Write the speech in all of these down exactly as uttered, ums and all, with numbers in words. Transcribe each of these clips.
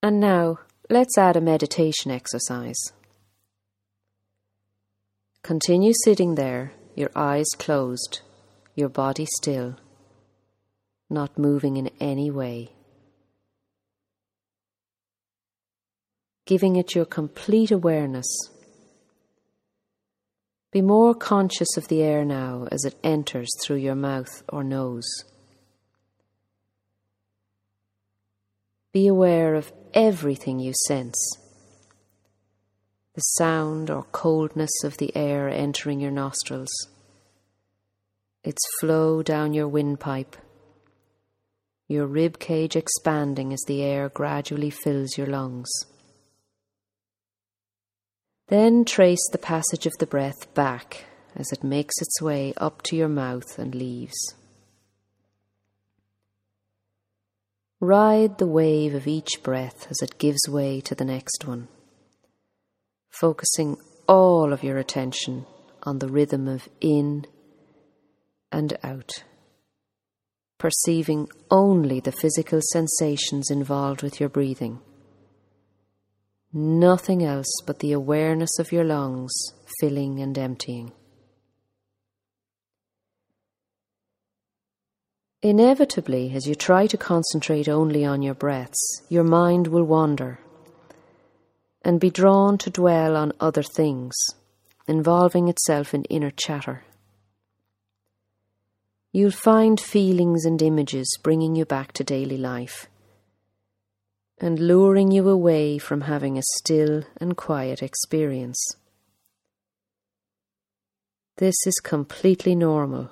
And now, let's add a meditation exercise. Continue sitting there, your eyes closed, your body still, not moving in any way. Giving it your complete awareness. Be more conscious of the air now as it enters through your mouth or nose. Be aware of everything you sense. The sound or coldness of the air entering your nostrils, its flow down your windpipe, your rib cage expanding as the air gradually fills your lungs. Then trace the passage of the breath back as it makes its way up to your mouth and leaves. Ride the wave of each breath as it gives way to the next one, focusing all of your attention on the rhythm of in and out, perceiving only the physical sensations involved with your breathing. Nothing else but the awareness of your lungs filling and emptying. Inevitably, as you try to concentrate only on your breaths, your mind will wander and be drawn to dwell on other things, involving itself in inner chatter. You'll find feelings and images bringing you back to daily life and luring you away from having a still and quiet experience. This is completely normal.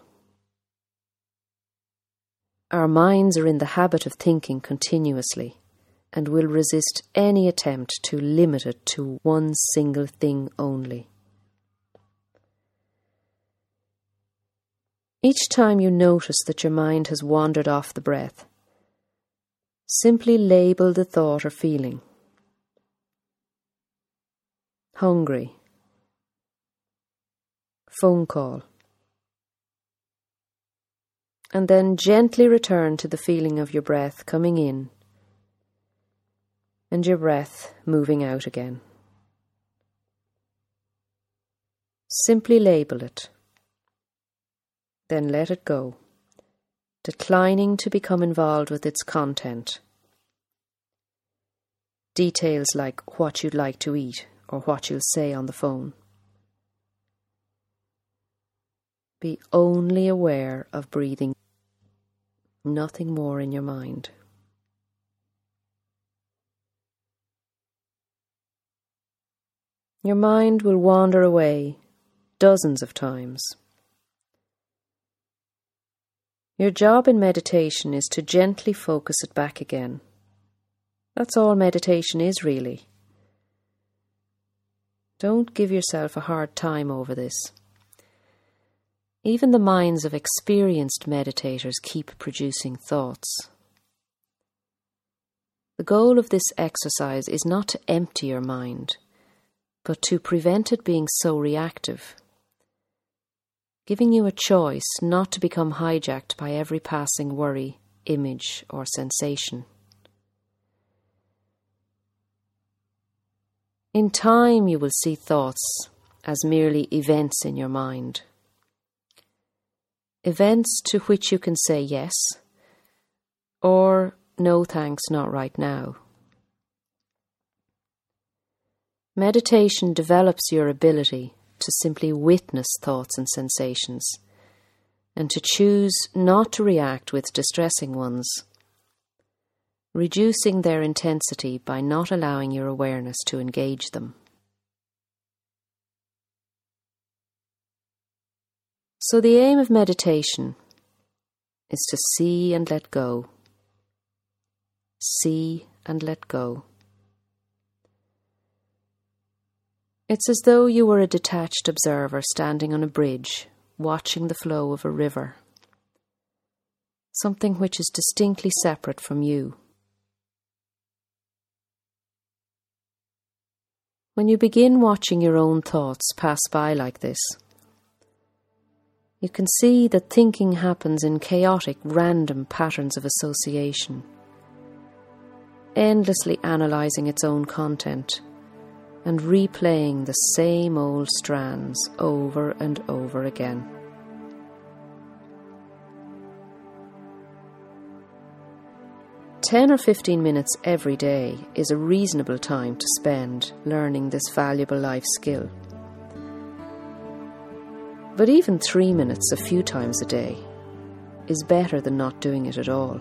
Our minds are in the habit of thinking continuously and will resist any attempt to limit it to one single thing only. Each time you notice that your mind has wandered off the breath, simply label the thought or feeling. Hungry. Phone call. And then gently return to the feeling of your breath coming in and your breath moving out again. Simply label it. Then let it go, declining to become involved with its content. Details like what you'd like to eat or what you'll say on the phone. Be only aware of breathing, nothing more in your mind. Your mind will wander away dozens of times. Your job in meditation is to gently focus it back again. That's all meditation is, really. Don't give yourself a hard time over this. Even the minds of experienced meditators keep producing thoughts. The goal of this exercise is not to empty your mind, but to prevent it being so reactive, giving you a choice not to become hijacked by every passing worry, image, or sensation. In time, you will see thoughts as merely events in your mind. Events to which you can say yes, or no thanks, not right now. Meditation develops your ability to simply witness thoughts and sensations, and to choose not to react with distressing ones, reducing their intensity by not allowing your awareness to engage them. So the aim of meditation is to see and let go, see and let go. It's as though you were a detached observer standing on a bridge, watching the flow of a river, something which is distinctly separate from you. When you begin watching your own thoughts pass by like this, you can see that thinking happens in chaotic, random patterns of association. endlessly analysing its own content and replaying the same old strands over and over again. Ten or fifteen minutes every day is a reasonable time to spend learning this valuable life skill. But even three minutes a few times a day is better than not doing it at all.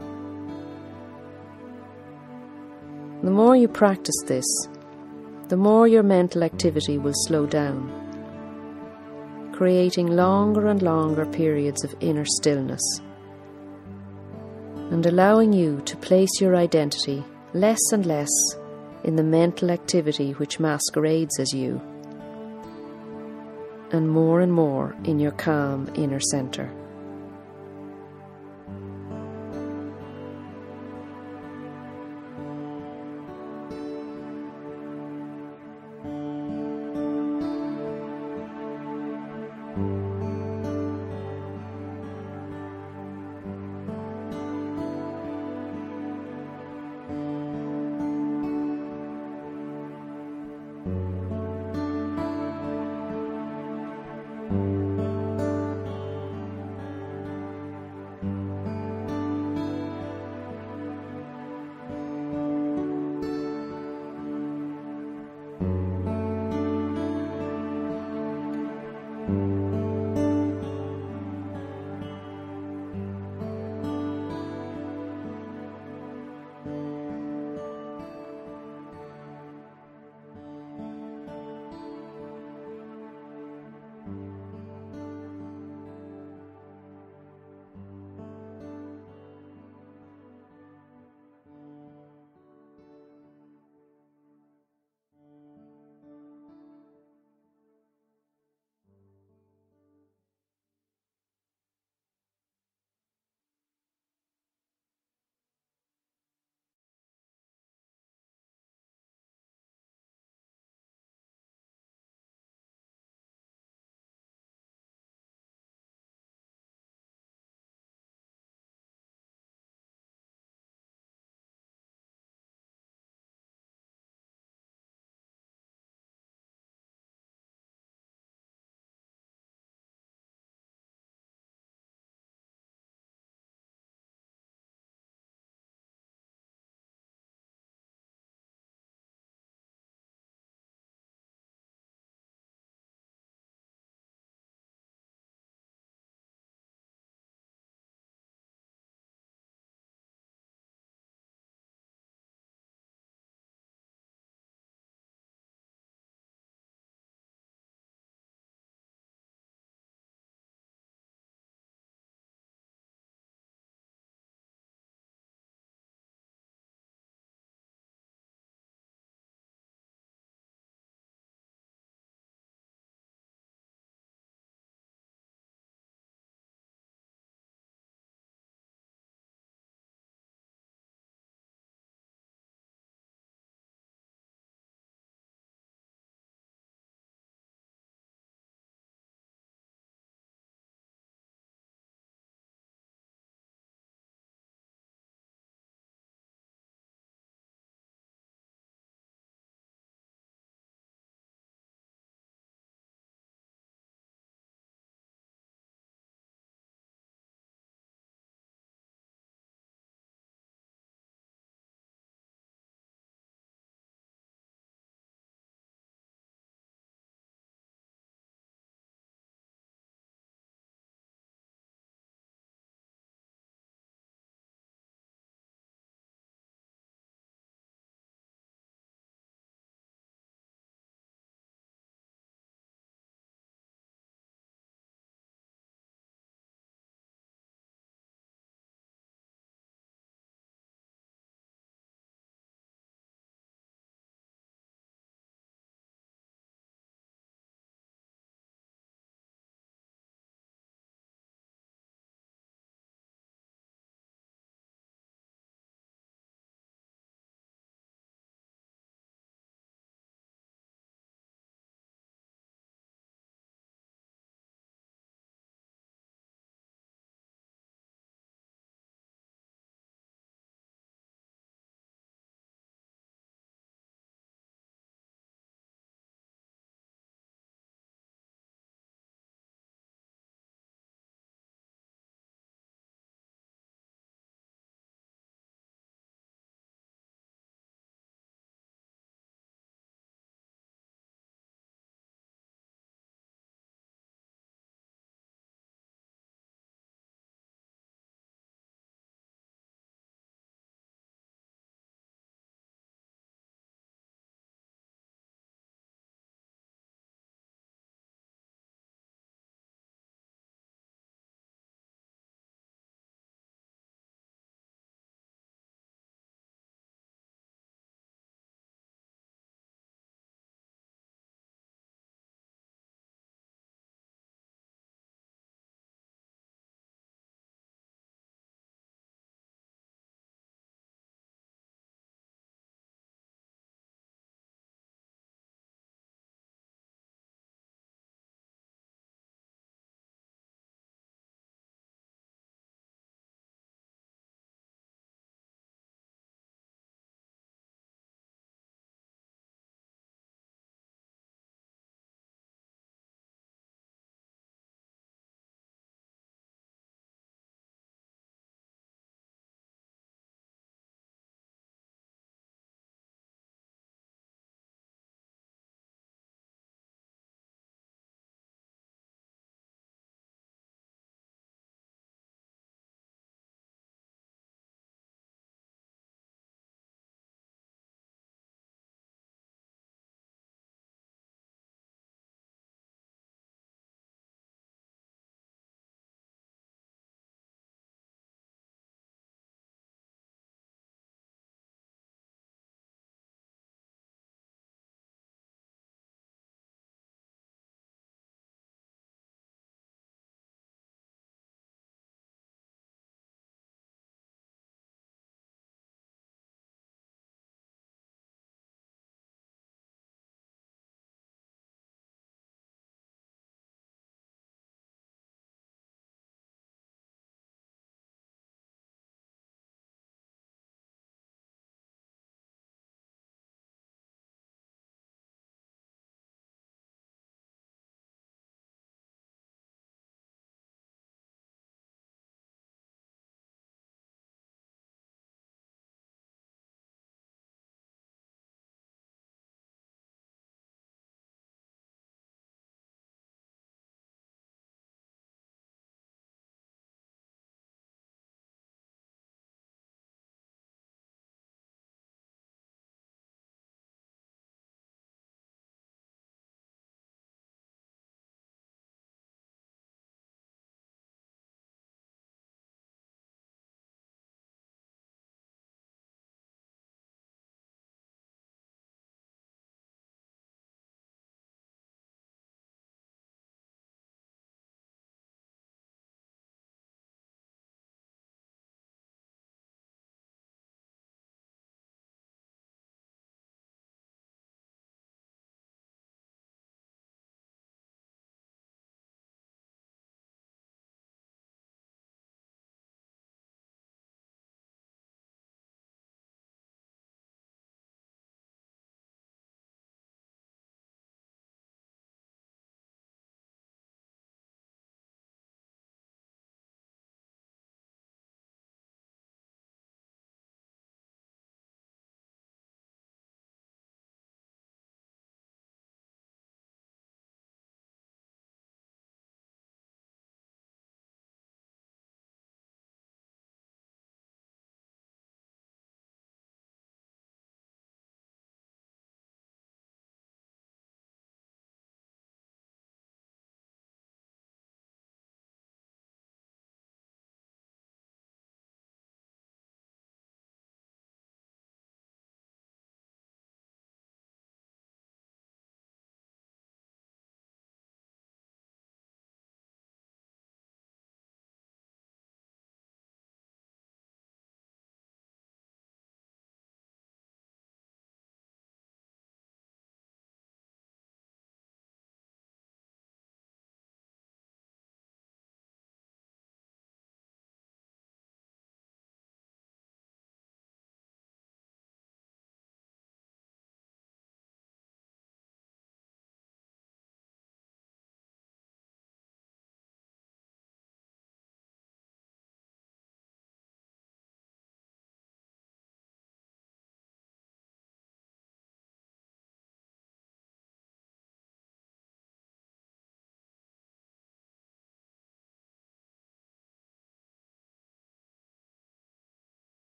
The more you practice this, the more your mental activity will slow down, creating longer and longer periods of inner stillness, and allowing you to place your identity less and less in the mental activity which masquerades as you, and more and more in your calm inner centre.